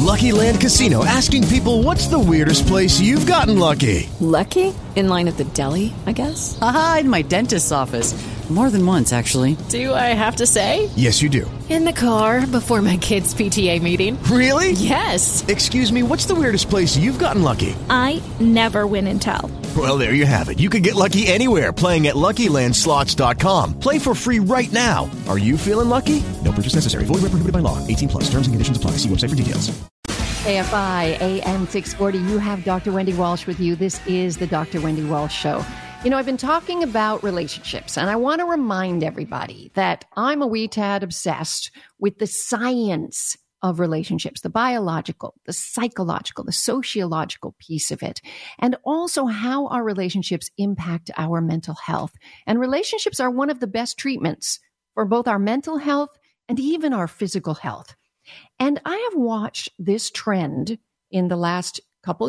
Lucky Land Casino, asking people, what's the weirdest place you've gotten lucky? Lucky? In line at the deli, I guess? Aha, in my dentist's office. More than once, actually. Do I have to say? Yes, you do. In the car before my kids' PTA meeting. Really? Yes. Excuse me, what's the weirdest place you've gotten lucky? I never win and tell. Well, there you have it. You can get lucky anywhere, playing at LuckyLandSlots.com. Play for free right now. Are you feeling lucky? No purchase necessary. Void where prohibited by law. 18 plus. Terms and conditions apply. See website for details. AFI AM 640. You have Dr. Wendy Walsh with you. This is the Dr. Wendy Walsh Show. You know, I've been talking about relationships, and I want to remind everybody that I'm a wee tad obsessed with the science of relationships, the biological, the psychological, the sociological piece of it, and also how our relationships impact our mental health. And relationships are one of the best treatments for both our mental health and even our physical health. And I have watched this trend in the last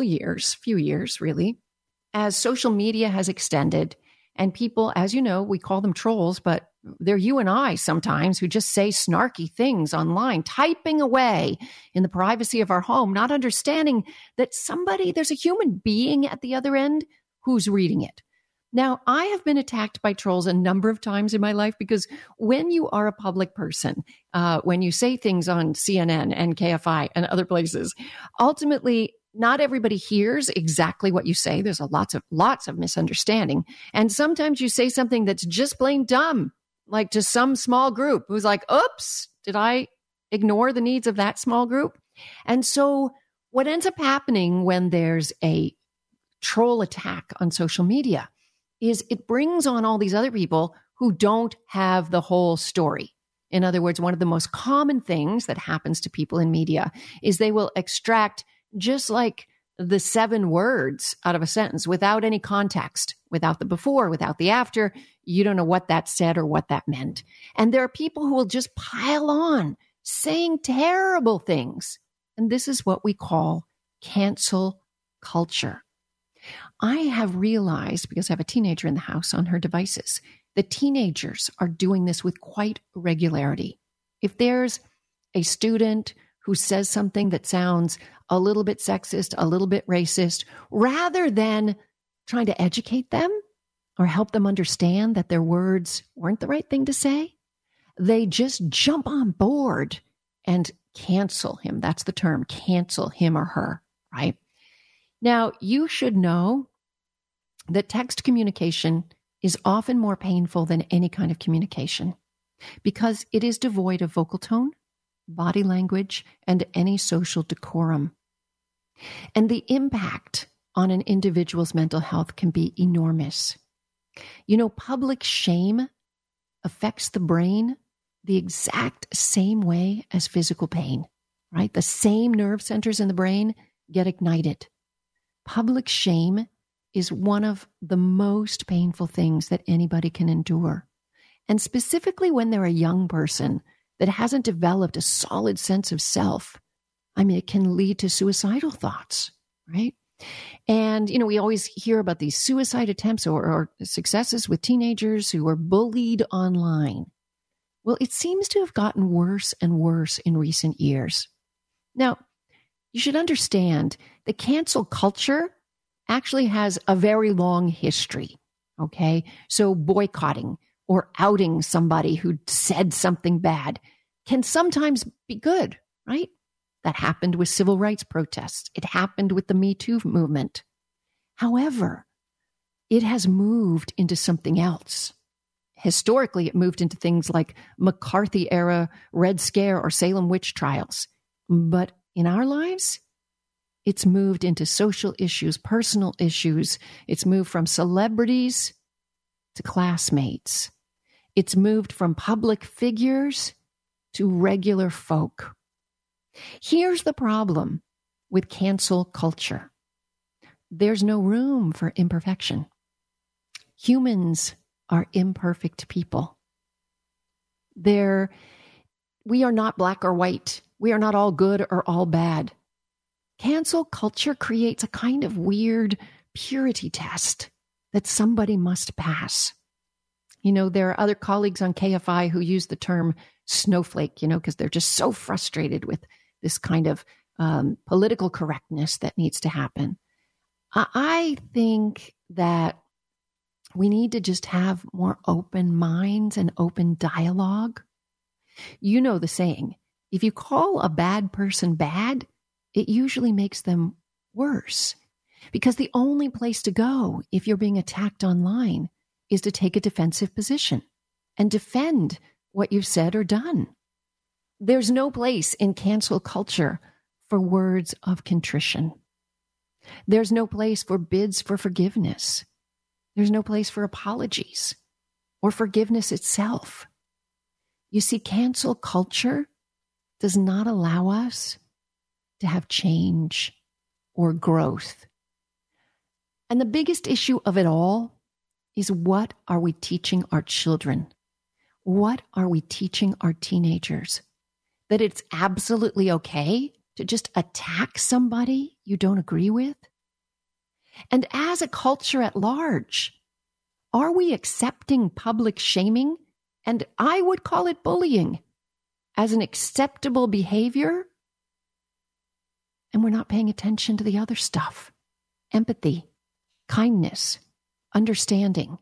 few years really, as social media has extended and people, as you know, we call them trolls, but they're you and I sometimes who just say snarky things online, typing away in the privacy of our home, not understanding that there's a human being at the other end who's reading it. Now, I have been attacked by trolls a number of times in my life because when you are a public person, when you say things on CNN and KFI and other places, ultimately, not everybody hears exactly what you say. There's lots of misunderstanding. And sometimes you say something that's just plain dumb, like to some small group who's like, oops, did I ignore the needs of that small group? And so what ends up happening when there's a troll attack on social media is it brings on all these other people who don't have the whole story. In other words, one of the most common things that happens to people in media is they will extract just like the 7 words out of a sentence without any context, without the before, without the after. You don't know what that said or what that meant. And there are people who will just pile on saying terrible things. And this is what we call cancel culture. I have realized, because I have a teenager in the house on her devices, that teenagers are doing this with quite regularity. If there's a student who says something that sounds a little bit sexist, a little bit racist, rather than trying to educate them or help them understand that their words weren't the right thing to say, they just jump on board and cancel him. That's the term, cancel him or her, right? Now, you should know that text communication is often more painful than any kind of communication because it is devoid of vocal tone, body language, and any social decorum. And the impact on an individual's mental health can be enormous. You know, public shame affects the brain the exact same way as physical pain, right? The same nerve centers in the brain get ignited. Public shame is one of the most painful things that anybody can endure. And specifically when they're a young person that hasn't developed a solid sense of self, I mean, it can lead to suicidal thoughts, right? And, you know, we always hear about these suicide attempts or successes with teenagers who are bullied online. Well, it seems to have gotten worse and worse in recent years. Now, you should understand that cancel culture actually has a very long history, okay? So boycotting or outing somebody who said something bad can sometimes be good, right? That happened with civil rights protests. It happened with the Me Too movement. However, it has moved into something else. Historically, it moved into things like McCarthy-era Red Scare or Salem witch trials. But in our lives, it's moved into social issues, personal issues. It's moved from celebrities to classmates. It's moved from public figures to regular folk. Here's the problem with cancel culture. There's no room for imperfection. Humans are imperfect people. We are not black or white. We are not all good or all bad. Cancel culture creates a kind of weird purity test that somebody must pass. You know, there are other colleagues on KFI who use the term snowflake, you know, because they're just so frustrated with this kind of political correctness that needs to happen. I think that we need to just have more open minds and open dialogue. You know the saying, if you call a bad person bad, it usually makes them worse. Because the only place to go if you're being attacked online is to take a defensive position and defend what you've said or done. There's no place in cancel culture for words of contrition. There's no place for bids for forgiveness. There's no place for apologies or forgiveness itself. You see, cancel culture does not allow us to have change or growth. And the biggest issue of it all is, what are we teaching our children? What are we teaching our teenagers? That it's absolutely okay to just attack somebody you don't agree with? And as a culture at large, are we accepting public shaming, and I would call it bullying, as an acceptable behavior? And we're not paying attention to the other stuff: empathy, kindness, understanding.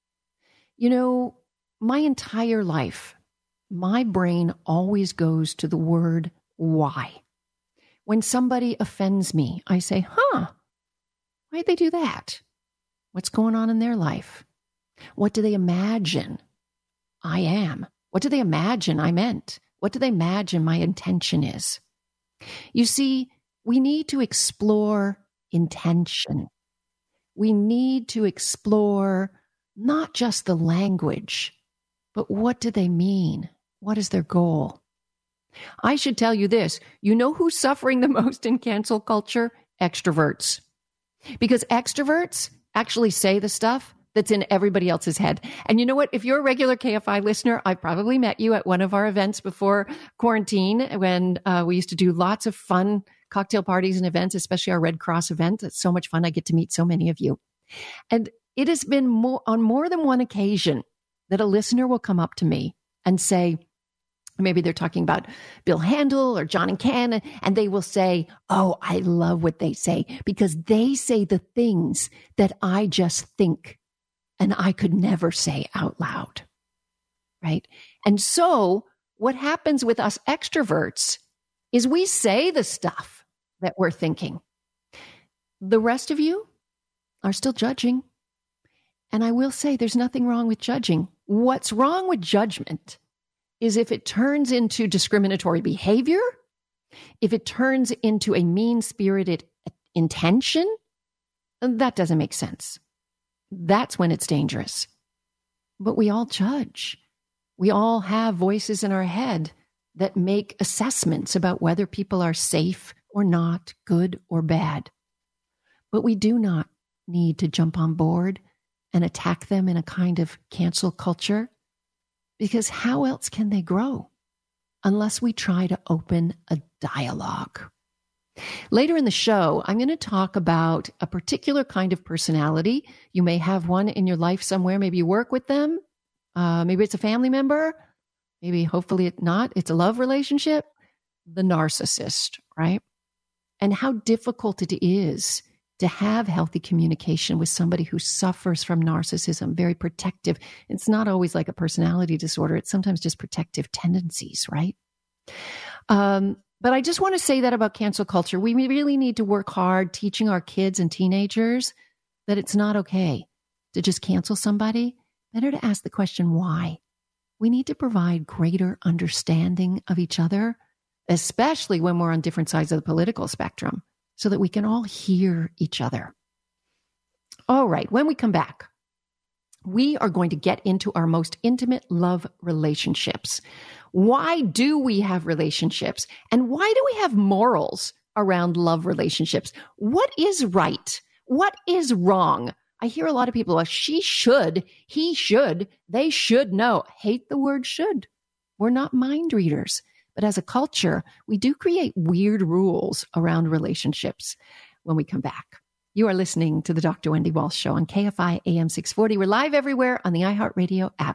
You know, my entire life, my brain always goes to the word why. When somebody offends me, I say, why'd they do that? What's going on in their life? What do they imagine I am? What do they imagine I meant? What do they imagine my intention is? You see, we need to explore intention. We need to explore not just the language, but what do they mean? What is their goal? I should tell you this. You know who's suffering the most in cancel culture? Extroverts. Because extroverts actually say the stuff that's in everybody else's head. And you know what? If you're a regular KFI listener, I probably met you at one of our events before quarantine, when we used to do lots of fun cocktail parties and events, especially our Red Cross event. It's so much fun. I get to meet so many of you. And it has been on more than one occasion that a listener will come up to me and say, maybe they're talking about Bill Handel or John and Ken, and they will say, oh, I love what they say, because they say the things that I just think and I could never say out loud, right? And so what happens with us extroverts is we say the stuff that we're thinking. The rest of you are still judging. And I will say there's nothing wrong with judging. What's wrong with judgment is if it turns into discriminatory behavior, if it turns into a mean-spirited intention, that doesn't make sense. That's when it's dangerous. But we all judge. We all have voices in our head that make assessments about whether people are safe or not, good or bad. But we do not need to jump on board and attack them in a kind of cancel culture, because how else can they grow unless we try to open a dialogue? Later in the show, I'm going to talk about a particular kind of personality. You may have one in your life somewhere. Maybe you work with them. Maybe it's a family member. Maybe, hopefully it's not. It's a love relationship. The narcissist, right? And how difficult it is to have healthy communication with somebody who suffers from narcissism, very protective. It's not always like a personality disorder. It's sometimes just protective tendencies, right? But I just want to say that about cancel culture. We really need to work hard teaching our kids and teenagers that it's not okay to just cancel somebody. Better to ask the question, why? We need to provide greater understanding of each other, especially when we're on different sides of the political spectrum, so that we can all hear each other. All right, when we come back, we are going to get into our most intimate love relationships. Why do we have relationships? And why do we have morals around love relationships? What is right? What is wrong? I hear a lot of people, she should, he should, they should know. Hate the word should. We're not mind readers. But as a culture, we do create weird rules around relationships. When we come back, you are listening to the Dr. Wendy Walsh Show on KFI AM 640. We're live everywhere on the iHeartRadio app.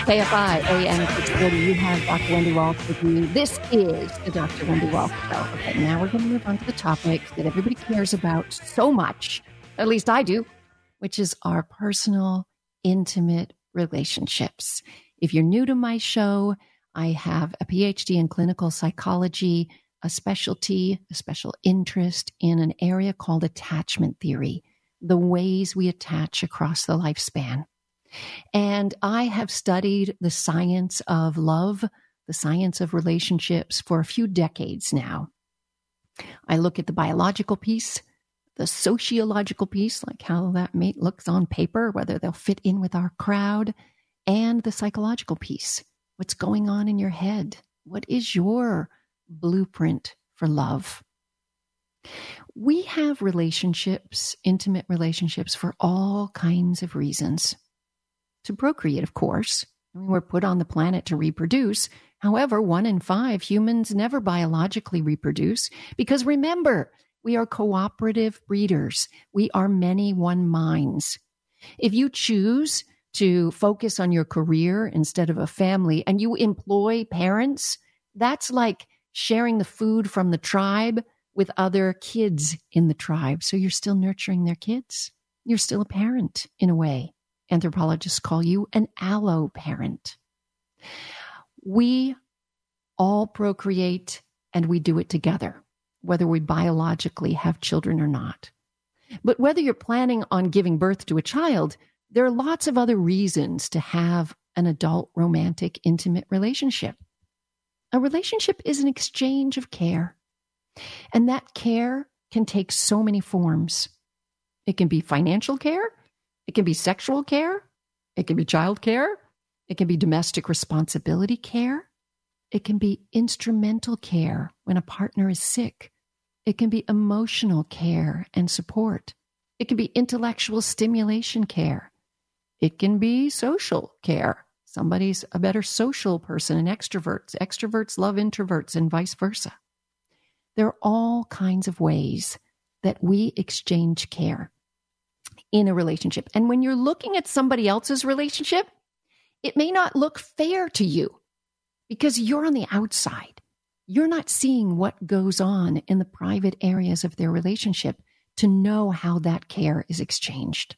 KFI AM 640. You have Dr. Wendy Walsh with you. This is the Dr. Wendy Walsh Show. Okay, now we're going to move on to the topic that everybody cares about so much, at least I do, which is our personal, intimate relationships. If you're new to my show, I have a PhD in clinical psychology, a specialty, a special interest in an area called attachment theory, the ways we attach across the lifespan. And I have studied the science of love, the science of relationships for a few decades now. I look at the biological piece, the sociological piece, like how that mate looks on paper, whether they'll fit in with our crowd, and the psychological piece. What's going on in your head? What is your blueprint for love? We have relationships, intimate relationships, for all kinds of reasons. To procreate, of course. I mean, we're put on the planet to reproduce. However, 1 in 5 humans never biologically reproduce because remember, we are cooperative breeders. We are many one minds. If you choose to focus on your career instead of a family and you employ parents, that's like sharing the food from the tribe with other kids in the tribe. So you're still nurturing their kids. You're still a parent in a way. Anthropologists call you an alloparent. We all procreate and we do it together, whether we biologically have children or not. But whether you're planning on giving birth to a child, there are lots of other reasons to have an adult, romantic, intimate relationship. A relationship is an exchange of care. And that care can take so many forms. It can be financial care. It can be sexual care. It can be child care. It can be domestic responsibility care. It can be instrumental care when a partner is sick. It can be emotional care and support. It can be intellectual stimulation care. It can be social care. Somebody's a better social person, an extrovert. Extroverts love introverts and vice versa. There are all kinds of ways that we exchange care in a relationship. And when you're looking at somebody else's relationship, it may not look fair to you because you're on the outside. You're not seeing what goes on in the private areas of their relationship to know how that care is exchanged.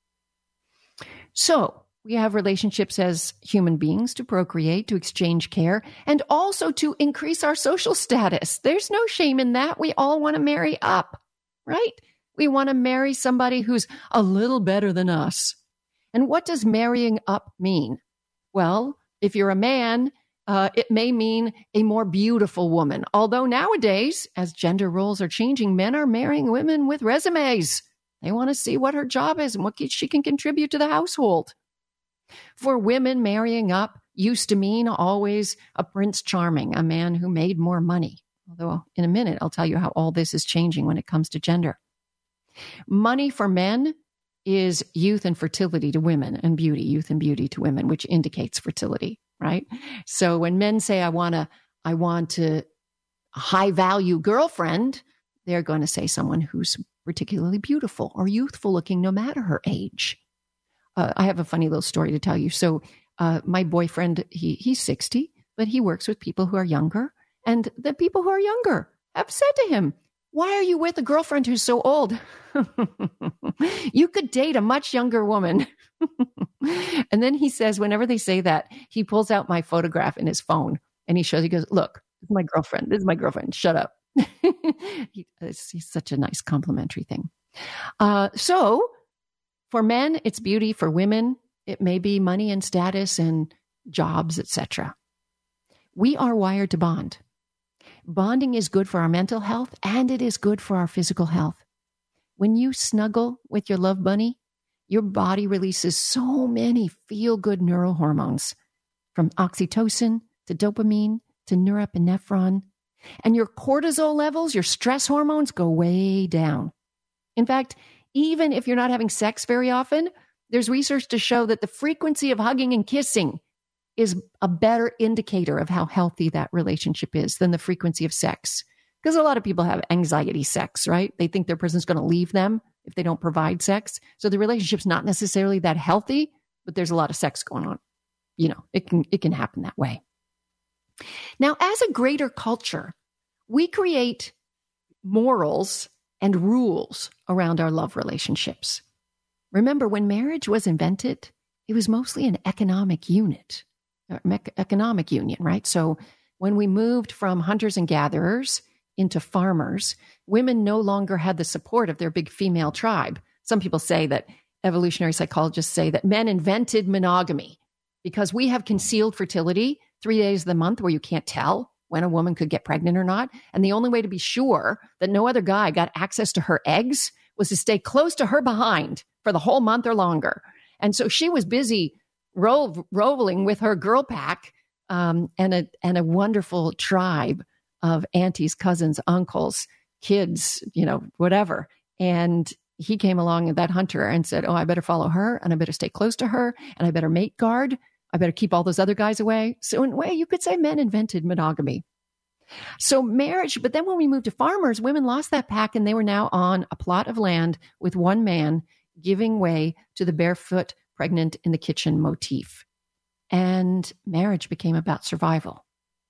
So we have relationships as human beings to procreate, to exchange care, and also to increase our social status. There's no shame in that. We all want to marry up, right? We want to marry somebody who's a little better than us. And what does marrying up mean? Well, if you're a man, it may mean a more beautiful woman. Although nowadays, as gender roles are changing, men are marrying women with resumes. They want to see what her job is and what she can contribute to the household. For women, marrying up used to mean always a Prince Charming, a man who made more money. Although in a minute, I'll tell you how all this is changing when it comes to gender. Money for men is youth and fertility to women, and beauty, youth and beauty to women, which indicates fertility, right? So when men say, I want a high value girlfriend, they're going to say someone who's particularly beautiful or youthful looking, no matter her age. I have a funny little story to tell you. So my boyfriend, he's 60, but he works with people who are younger. And the people who are younger have said to him, why are you with a girlfriend who's so old? You could date a much younger woman. And then he says, whenever they say that, he pulls out my photograph in his phone and he goes, look, this is my girlfriend. This is my girlfriend. Shut up. He's such a nice complimentary thing. So for men, it's beauty. For women, it may be money and status and jobs, etc. We are wired to bond. Bonding is good for our mental health and it is good for our physical health. When you snuggle with your love bunny, your body releases so many feel-good neurohormones, from oxytocin to dopamine to norepinephrine. And your cortisol levels, your stress hormones, go way down. In fact, even if you're not having sex very often, there's research to show that the frequency of hugging and kissing is a better indicator of how healthy that relationship is than the frequency of sex. Because a lot of people have anxiety sex, right? They think their person's going to leave them if they don't provide sex. So the relationship's not necessarily that healthy, but there's a lot of sex going on. it can happen that way. Now, as a greater culture, we create morals and rules around our love relationships. Remember, when marriage was invented, it was mostly an economic union, right? So when we moved from hunters and gatherers into farmers, women no longer had the support of their big female tribe. Some people say that evolutionary psychologists say that men invented monogamy because we have concealed fertility 3 days of the month where you can't tell when a woman could get pregnant or not. And the only way to be sure that no other guy got access to her eggs was to stay close to her behind for the whole month or longer. And so she was busy rolling with her girl pack and a wonderful tribe of aunties, cousins, uncles, kids, whatever. And he came along, that hunter, and said, oh, I better follow her, and I better stay close to her, and I better mate guard. I better keep all those other guys away. So in a way, you could say men invented monogamy. So marriage, but then when we moved to farmers, women lost that pack, and they were now on a plot of land with one man, giving way to the barefoot, pregnant in the kitchen motif. And marriage became about survival.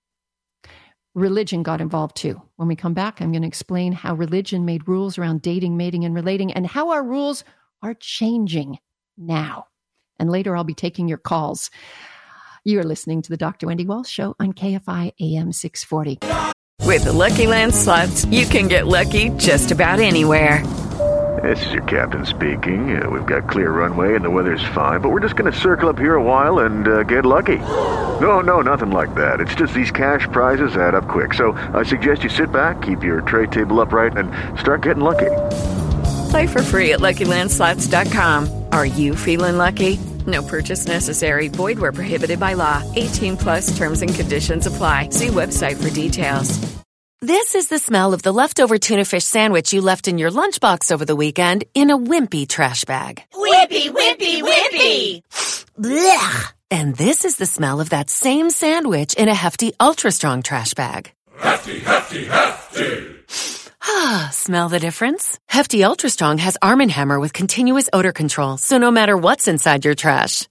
Religion got involved too. When we come back, I'm going to explain how religion made rules around dating, mating, and relating, and how our rules are changing now. And later, I'll be taking your calls. You're listening to the Dr. Wendy Walsh Show on KFI AM 640. With the Lucky Land Slots, you can get lucky just about anywhere. This is your captain speaking. We've got clear runway and the weather's fine, but we're just going to circle up here a while and get lucky. No, nothing like that. It's just these cash prizes add up quick. So I suggest you sit back, keep your tray table upright, and start getting lucky. Play for free at LuckyLandSlots.com. Are you feeling lucky? No purchase necessary. Void where prohibited by law. 18+ terms and conditions apply. See website for details. This is the smell of the leftover tuna fish sandwich you left in your lunchbox over the weekend in a wimpy trash bag. Wimpy, wimpy, wimpy! Blech! And this is the smell of that same sandwich in a Hefty Ultra Strong trash bag. Hefty, hefty, hefty! Ah, smell the difference? Hefty Ultra Strong has Arm & Hammer with continuous odor control, so no matter what's inside your trash,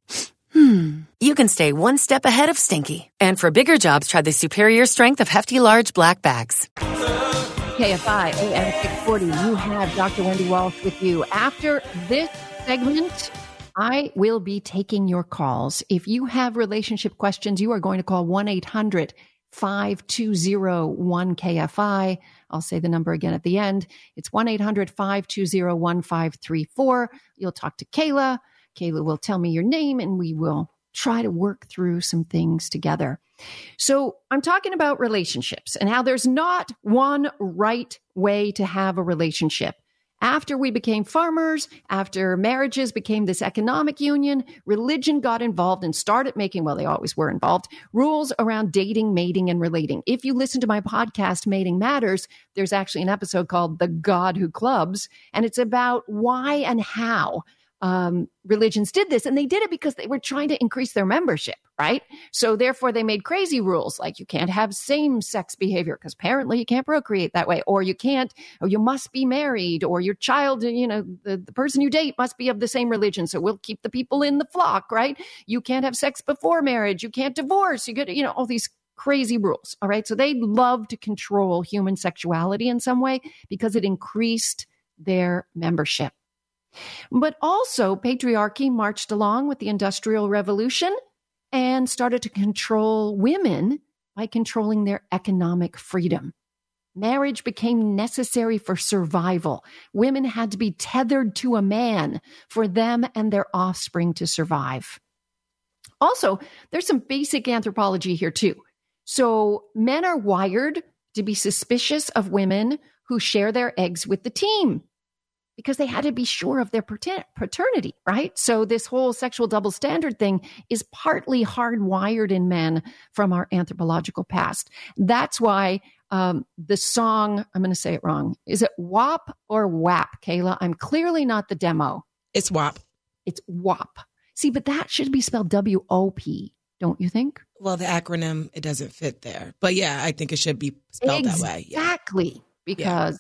you can stay one step ahead of stinky. And for bigger jobs, try the superior strength of Hefty Large Black Bags. KFI AM 640, you have Dr. Wendy Walsh with you. After this segment, I will be taking your calls. If you have relationship questions, you are going to call 1-800-520-1KFI. I'll say the number again at the end. It's 1-800-520-1534. You'll talk to Kayla. Kayla will tell me your name, and we will try to work through some things together. So I'm talking about relationships and how there's not one right way to have a relationship. After we became farmers, after marriages became this economic union, religion got involved and started making, well, they always were involved, rules around dating, mating, and relating. If you listen to my podcast, Mating Matters, there's actually an episode called The God Who Clubs, and it's about why and how religions did this. And they did it because they were trying to increase their membership, right? So therefore they made crazy rules like you can't have same-sex behavior because apparently you can't procreate that way, or you can't, or you must be married, or your child, the person you date must be of the same religion. So we'll keep the people in the flock, right? You can't have sex before marriage. You can't divorce. You get, all these crazy rules. All right. So they love to control human sexuality in some way because it increased their membership. But also patriarchy marched along with the Industrial Revolution and started to control women by controlling their economic freedom. Marriage became necessary for survival. Women had to be tethered to a man for them and their offspring to survive. Also, there's some basic anthropology here too. So men are wired to be suspicious of women who share their eggs with the team, because they had to be sure of their paternity, right? So this whole sexual double standard thing is partly hardwired in men from our anthropological past. That's why the song, I'm going to say it wrong. Is it WAP or WAP, Kayla? I'm clearly not the demo. It's WAP. It's WAP. See, but that should be spelled W-O-P, don't you think? Well, the acronym, it doesn't fit there. But yeah, I think it should be spelled that way. Exactly. Because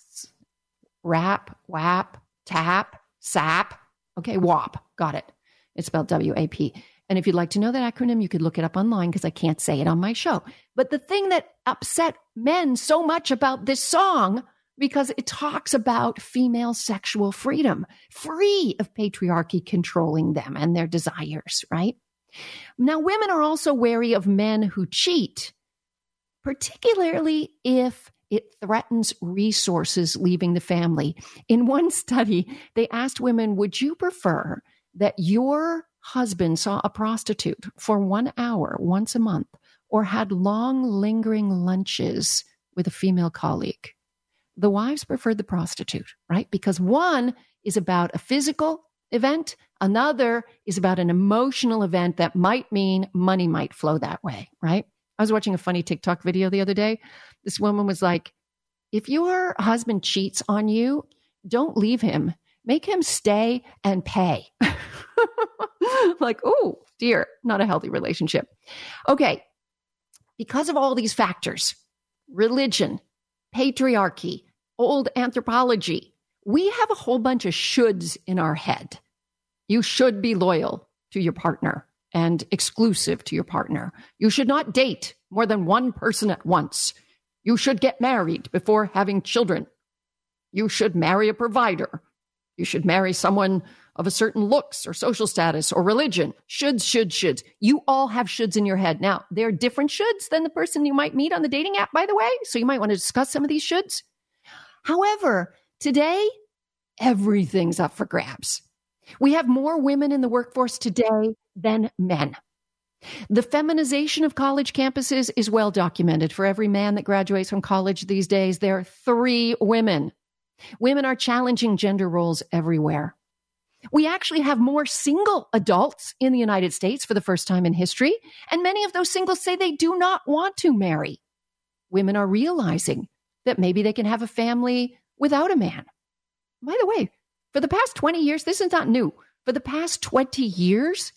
rap, WAP, tap, sap. Okay, WAP. Got it. It's spelled W-A-P. And if you'd like to know that acronym, you could look it up online because I can't say it on my show. But the thing that upset men so much about this song, because it talks about female sexual freedom, free of patriarchy controlling them and their desires, right? Now, women are also wary of men who cheat, particularly if it threatens resources leaving the family. In one study, they asked women, would you prefer that your husband saw a prostitute for 1 hour once a month or had long, lingering lunches with a female colleague? The wives preferred the prostitute, right? Because one is about a physical event. Another is about an emotional event that might mean money might flow that way, right? I was watching a funny TikTok video the other day. This woman was like, if your husband cheats on you, don't leave him. Make him stay and pay. Like, oh dear, not a healthy relationship. Okay. Because of all these factors, religion, patriarchy, old anthropology, we have a whole bunch of shoulds in our head. You should be loyal to your partner and exclusive to your partner. You should not date more than one person at once. You should get married before having children. You should marry a provider. You should marry someone of a certain looks or social status or religion. Shoulds. You all have shoulds in your head. Now, they're different shoulds than the person you might meet on the dating app, by the way. So you might want to discuss some of these shoulds. However, today, everything's up for grabs. We have more women in the workforce today than men. The feminization of college campuses is well documented. For every man that graduates from college these days, there are 3 women. Women are challenging gender roles everywhere. We actually have more single adults in the United States for the first time in history, and many of those singles say they do not want to marry. Women are realizing that maybe they can have a family without a man. By the way, for the past 20 years, this is not new. For the past 20 years,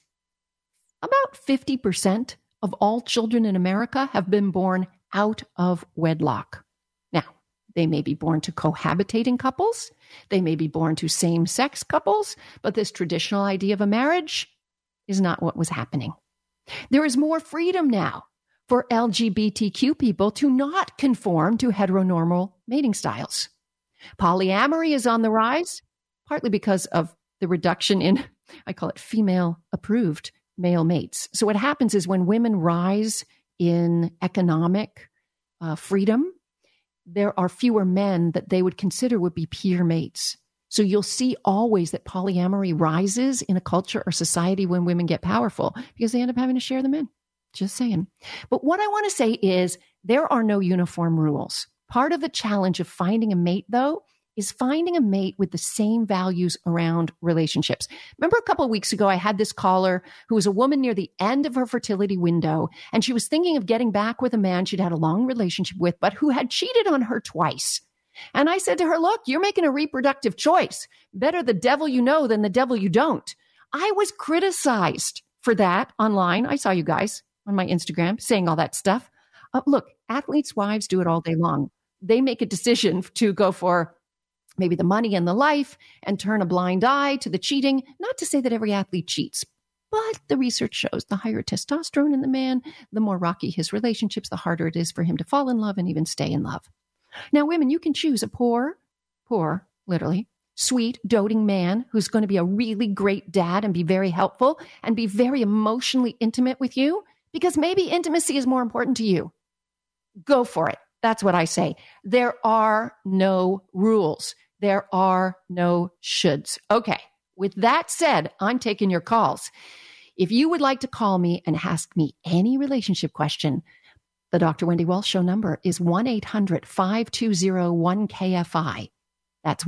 about 50% of all children in America have been born out of wedlock. Now, they may be born to cohabitating couples. They may be born to same-sex couples, but this traditional idea of a marriage is not what was happening. There is more freedom now for LGBTQ people to not conform to heteronormal mating styles. Polyamory is on the rise, partly because of the reduction in, I call it female-approved male mates. So what happens is when women rise in economic freedom, there are fewer men that they would consider would be peer mates. So you'll see always that polyamory rises in a culture or society when women get powerful because they end up having to share the men. Just saying. But what I want to say is there are no uniform rules. Part of the challenge of finding a mate, though, is finding a mate with the same values around relationships. Remember a couple of weeks ago, I had this caller who was a woman near the end of her fertility window, and she was thinking of getting back with a man she'd had a long relationship with, but who had cheated on her twice. And I said to her, look, you're making a reproductive choice. Better the devil you know than the devil you don't. I was criticized for that online. I saw you guys on my Instagram saying all that stuff. Look, athletes' wives do it all day long. They make a decision to go for maybe the money and the life and turn a blind eye to the cheating. Not to say that every athlete cheats, but the research shows the higher testosterone in the man, the more rocky his relationships, the harder it is for him to fall in love and even stay in love. Now, women, you can choose a poor, literally, sweet, doting man who's going to be a really great dad and be very helpful and be very emotionally intimate with you because maybe intimacy is more important to you. Go for it. That's what I say. There are no rules. There are no shoulds. Okay. With that said, I'm taking your calls. If you would like to call me and ask me any relationship question, the Dr. Wendy Walsh Show number is 1-800-520-1KFI. That's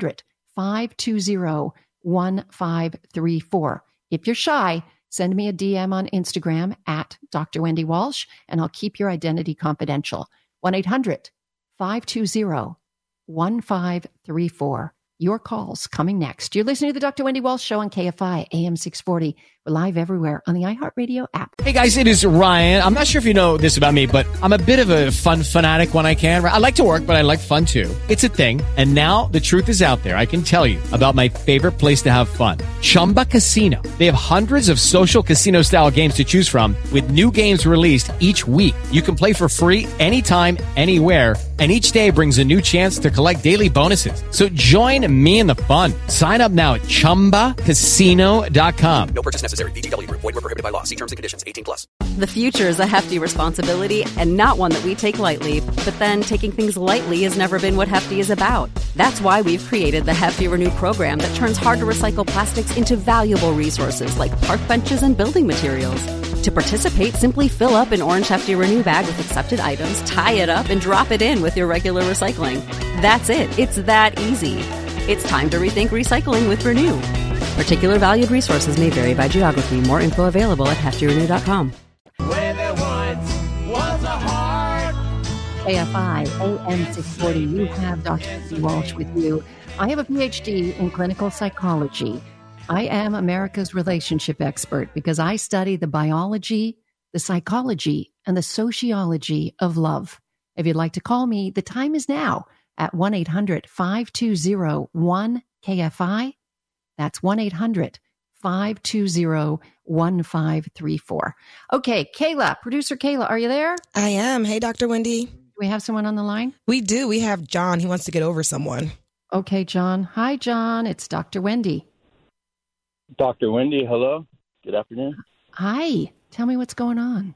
1-800-520-1534. If you're shy, send me a DM on Instagram at Dr. Wendy Walsh, and I'll keep your identity confidential. 1-800-520-1534. Your calls coming next. You're listening to the Dr. Wendy Walsh Show on KFI AM 640. We're live everywhere on the iHeartRadio app. Hey guys, it is Ryan. I'm not sure if you know this about me, but I'm a bit of a fun fanatic when I can. I like to work, but I like fun too. It's a thing. And now the truth is out there. I can tell you about my favorite place to have fun. Chumba Casino. They have hundreds of social casino style games to choose from with new games released each week. You can play for free anytime, anywhere. And each day brings a new chance to collect daily bonuses. So join me in the fun. Sign up now at ChumbaCasino.com. No purchase necessary. VGW Group. Void where prohibited by law. See terms and conditions. 18+. The future is a hefty responsibility and not one that we take lightly. But then taking things lightly has never been what Hefty is about. That's why we've created the Hefty Renew program that turns hard-to-recycle plastics into valuable resources like park benches and building materials. To participate, simply fill up an orange Hefty Renew bag with accepted items, tie it up, and drop it in with your regular recycling. That's it. It's that easy. It's time to rethink recycling with Renew. Particular valued resources may vary by geography. More info available at heftyrenew.com. Where there once was a heart. AFI, AM 640. You have Dr. Wendy Walsh with you. I have a PhD in clinical psychology. I am America's relationship expert because I study the biology, the psychology, and the sociology of love. If you'd like to call me, the time is now at 1-800-520-1KFI. That's 1-800-520-1534. Okay, Kayla, producer Kayla, are you there? I am. Hey, Dr. Wendy. Do we have someone on the line? We do. We have John. He wants to get over someone. Okay, John. Hi, John. It's Dr. Wendy. Dr. Wendy, hello. Good afternoon. Hi. Tell me what's going on.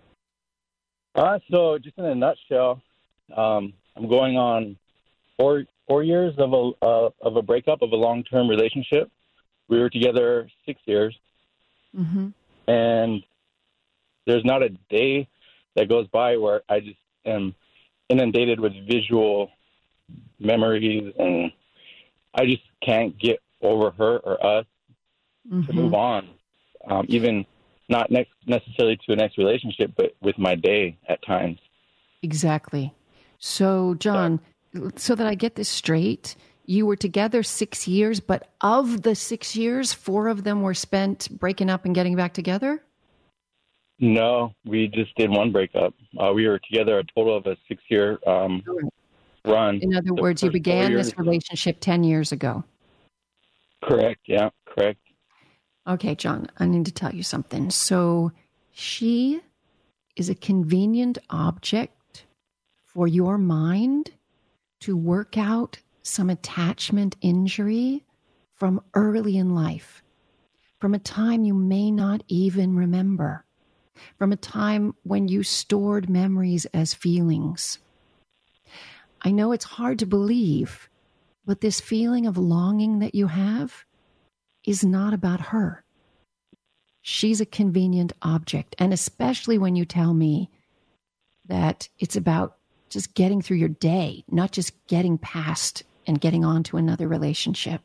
So just in a nutshell, I'm going on 4 years of a breakup of a long-term relationship. We were together 6 years, and there's not a day that goes by where I just am inundated with visual memories, and I just can't get over her or us to move on, even not necessarily to a next relationship, but with my day at times. Exactly. So, John, so that I get this straight, you were together 6 years, but of the 6 years, 4 of them were spent breaking up and getting back together? No, we just did one breakup. We were together a total of a 6-year run. In other words, you began this relationship 10 years ago. Correct. Yeah, correct. Okay, John, I need to tell you something. So she is a convenient object for your mind to work out some attachment injury from early in life, from a time you may not even remember, from a time when you stored memories as feelings. I know it's hard to believe, but this feeling of longing that you have is not about her. She's a convenient object. And especially when you tell me that it's about just getting through your day, not just getting past and getting on to another relationship.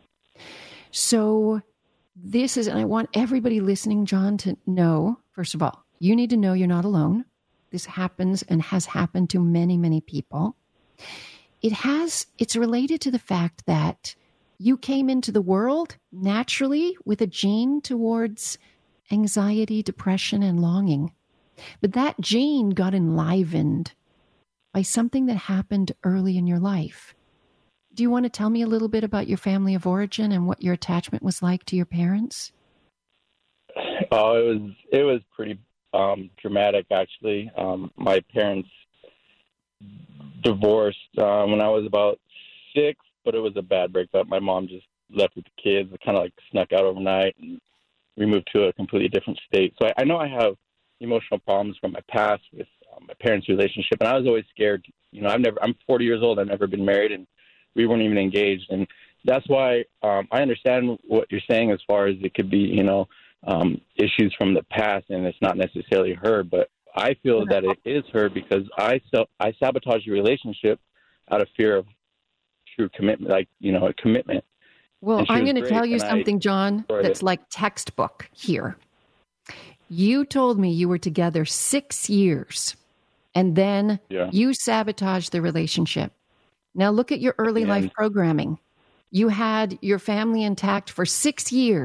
So this is, and I want everybody listening, John, to know, first of all, you need to know you're not alone. This happens and has happened to many, many people. It's related to the fact that you came into the world naturally with a gene towards anxiety, depression, and longing. But that gene got enlivened by something that happened early in your life. Do you want to tell me a little bit about your family of origin and what your attachment was like to your parents? Oh, it was pretty dramatic, actually. My parents divorced when I was about 6, but it was a bad breakup. My mom just left with the kids. It kind of like snuck out overnight, and we moved to a completely different state. So I know I have emotional problems from my past with my parents' relationship, and I was always scared. You know, I'm 40 years old. I've never been married, and we weren't even engaged. And that's why I understand what you're saying as far as it could be, issues from the past, and it's not necessarily her. But I feel that it is her because I sabotaged the relationship out of fear of true commitment, a commitment. Well, I'm going to tell you something, John, that's like textbook here. You told me you were together 6 years, and then you sabotaged the relationship. Now look at your early life programming. You had your family intact for 6 years,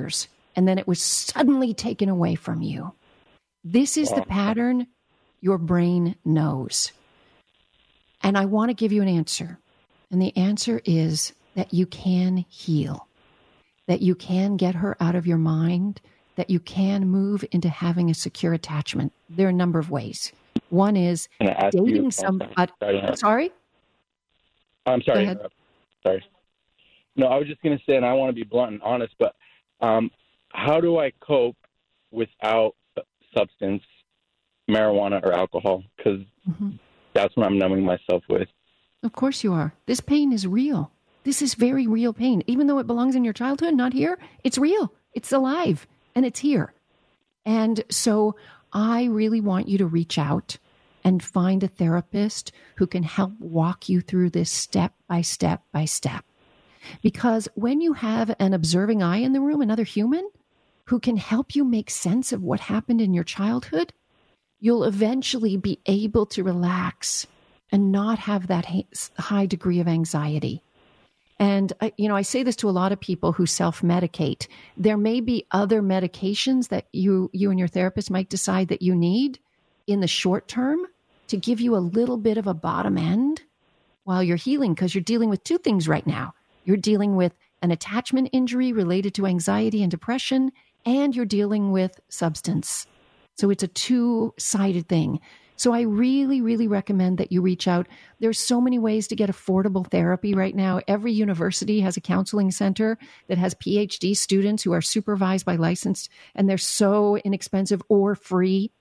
and then it was suddenly taken away from you. This is the pattern your brain knows. And I want to give you an answer. And the answer is that you can heal, that you can get her out of your mind, that you can move into having a secure attachment. There are a number of ways. One is dating somebody. Sorry? I'm sorry. Sorry. No, I was just going to say, and I want to be blunt and honest, but how do I cope without substance, marijuana, or alcohol? Because that's what I'm numbing myself with. Of course you are. This pain is real. This is very real pain. Even though it belongs in your childhood, not here, it's real. It's alive, and it's here. And so I really want you to reach out and find a therapist who can help walk you through this step by step by step. Because when you have an observing eye in the room, another human who can help you make sense of what happened in your childhood, you'll eventually be able to relax and not have that high degree of anxiety. And, I say this to a lot of people who self-medicate. There may be other medications that you and your therapist might decide that you need in the short term to give you a little bit of a bottom end while you're healing, because you're dealing with two things right now. You're dealing with an attachment injury related to anxiety and depression, and you're dealing with substance. So it's a two-sided thing. So I really, really recommend that you reach out. There's so many ways to get affordable therapy right now. Every university has a counseling center that has PhD students who are supervised by licensed, and they're so inexpensive or free.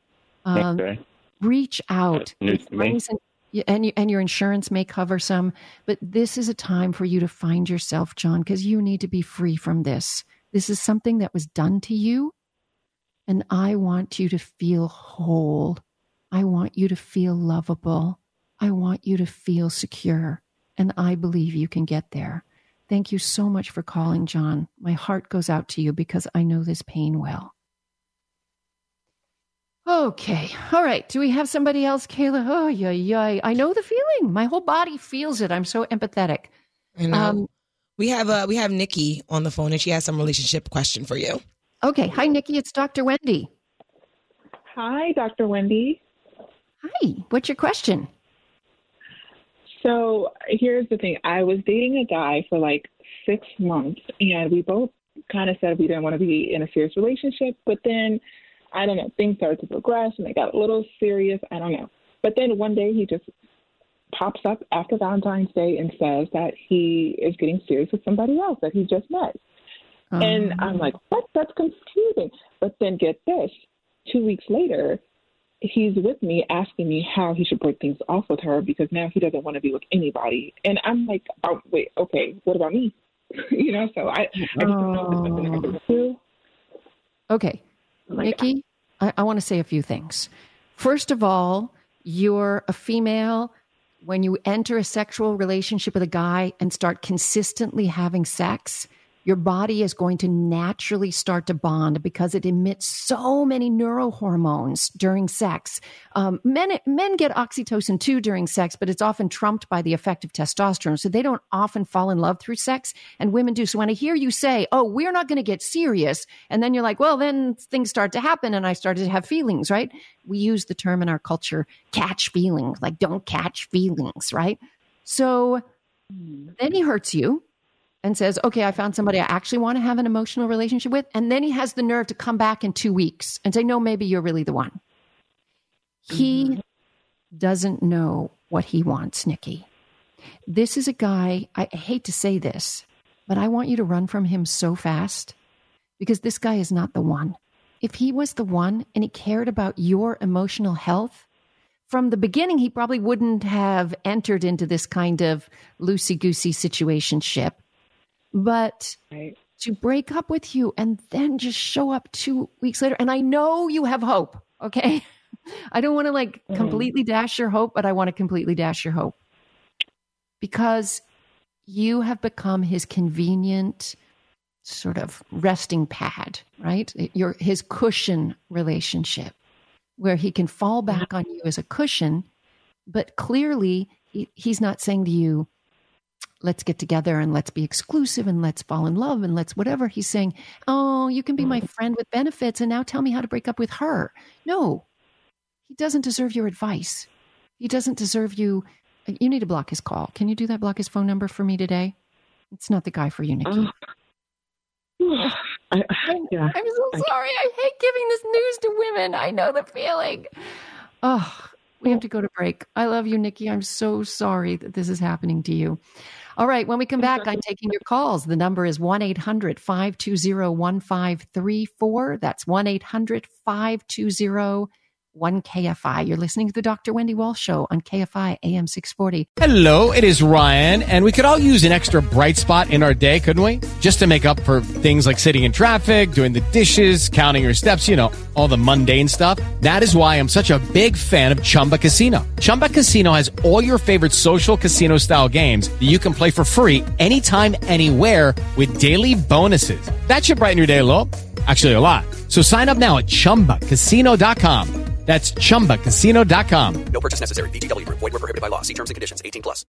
Reach out. And your insurance may cover some, but this is a time for you to find yourself, John, because you need to be free from this. This is something that was done to you, and I want you to feel whole. I want you to feel lovable. I want you to feel secure, and I believe you can get there. Thank you so much for calling, John. My heart goes out to you because I know this pain well. Okay. All right. Do we have somebody else, Kayla? Oh, yeah. I know the feeling. My whole body feels it. I'm so empathetic. I know. We have Nikki on the phone, and she has some relationship question for you. Okay. Hi, Nikki. It's Dr. Wendy. Hi, Dr. Wendy. Hi. What's your question? So here's the thing. I was dating a guy for like 6 months, and we both kind of said we didn't want to be in a serious relationship, but then I don't know, things started to progress and they got a little serious. I don't know. But then one day he just pops up after Valentine's Day and says that he is getting serious with somebody else that he just met. And I'm like, what? That's confusing. But then get this, 2 weeks later, he's with me asking me how he should break things off with her because now he doesn't want to be with anybody. And I'm like, oh, wait, okay, what about me? So I just don't know if it's something I can do. Okay. Nikki, I want to say a few things. First of all, you're a female. When you enter a sexual relationship with a guy and start consistently having sex, your body is going to naturally start to bond because it emits so many neurohormones during sex. Men get oxytocin too during sex, but it's often trumped by the effect of testosterone. So they don't often fall in love through sex, and women do. So when I hear you say, oh, we're not going to get serious, and then you're like, well, then things start to happen and I started to have feelings, right? We use the term in our culture, catch feelings, like don't catch feelings, right? So then he hurts you and says, okay, I found somebody I actually want to have an emotional relationship with. And then he has the nerve to come back in 2 weeks and say, no, maybe you're really the one. He doesn't know what he wants, Nikki. This is a guy, I hate to say this, but I want you to run from him so fast because this guy is not the one. If he was the one and he cared about your emotional health, from the beginning, he probably wouldn't have entered into this kind of loosey-goosey situationship. But to break up with you and then just show up 2 weeks later, and I know you have hope, okay? I don't want to completely dash your hope, but I want to completely dash your hope. Because you have become his convenient sort of resting pad, right? His cushion relationship where he can fall back on you as a cushion, but clearly he's not saying to you, let's get together and let's be exclusive and let's fall in love and let's whatever. He's saying, oh, you can be my friend with benefits and now tell me how to break up with her. No, he doesn't deserve your advice. He doesn't deserve you. You need to block his call. Can you do that? Block his phone number for me today? It's not the guy for you, Nikki. I'm so sorry. I hate giving this news to women. I know the feeling. Oh, we have to go to break. I love you, Nikki. I'm so sorry that this is happening to you. All right. When we come back, I'm taking your calls. The number is 1-800-520-1534. That's 1-800-520-1534. 1KFI. You're listening to the Dr. Wendy Walsh Show on KFI AM 640. Hello, it is Ryan, and we could all use an extra bright spot in our day, couldn't we? Just to make up for things like sitting in traffic, doing the dishes, counting your steps, all the mundane stuff. That is why I'm such a big fan of Chumba Casino. Chumba Casino has all your favorite social casino-style games that you can play for free anytime, anywhere with daily bonuses. That should brighten your day a little. Actually, a lot. So sign up now at ChumbaCasino.com. That's ChumbaCasino.com. No purchase necessary. VGW Group. Void where prohibited by law. See terms and conditions. 18+.